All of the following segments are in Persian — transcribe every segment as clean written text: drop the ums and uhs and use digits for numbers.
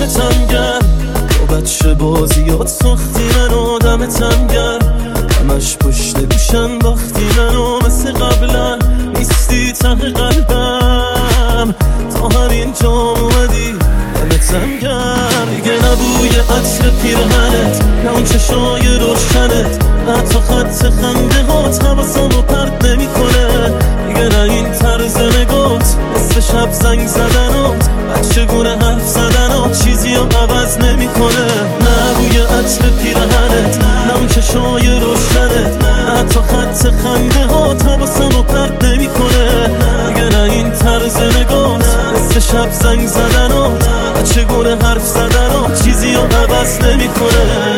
دمتم گرم، با بچه بازیات ساختی منو دمتم گرم، همش پشت گوش انداختی منو مثل قبلا نیستی ته قلبم، تا همینجا اومدی دمتم گرم. دیگه نبوی عطر پیرهنت، نه اون چشای روشنت، نه تا خط خنده هات حواسمو پرت نمیکنه، دیگه نه این طرز نگات مثل شب زنگ زدنات، بچه گونه حرف زدنات چیزی رو عوض نمیکنه. نه بوی عطر پیرهنت، نه اون چشای روشنت، نه تا خط خنده هات حواسمو پرت نمیکنه، دیگه نه این طرز نگات مثل شب زنگ زدنات، بچه گونه حرف زدنات چیزی رو عوض نمیکنه.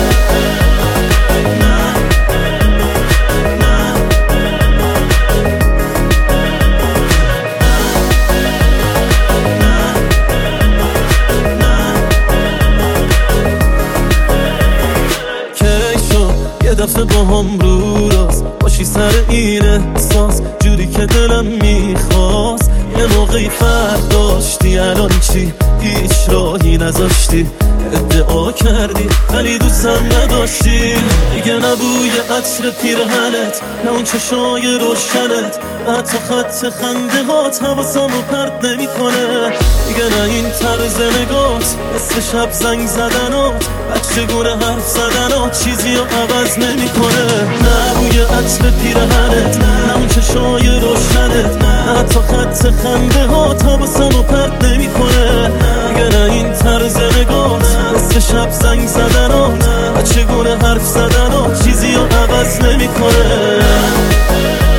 یه دفعه با هم رو راست باشی سر این احساس، جوری که دلم میخواست. یه موقعی فرق داشتی، الان چی؟ هیچ راهی نذاشتی، ادعا کردی ولی دوستم نداشتی. دیگه نبوی عطر پیرهنت، نه اون چشای روشنت، نه تا خط خنده هات حواسمو پرت نمیکنه، دیگه نه این طرز نگات مثل شب زنگ زدنات، بچه گونه حرف زدنات چیزی رو عوض نمیکنه. نه بوی عطر پیرهنت، نه اون چشای روشنت، نه تا خط خنده هات حواسمو پرت نمیکنه، دیگه نه این طرز نگات مثل شب زنگ زدنات، بچه گونه حرف زدنات چیزی رو عوض نمیکنه.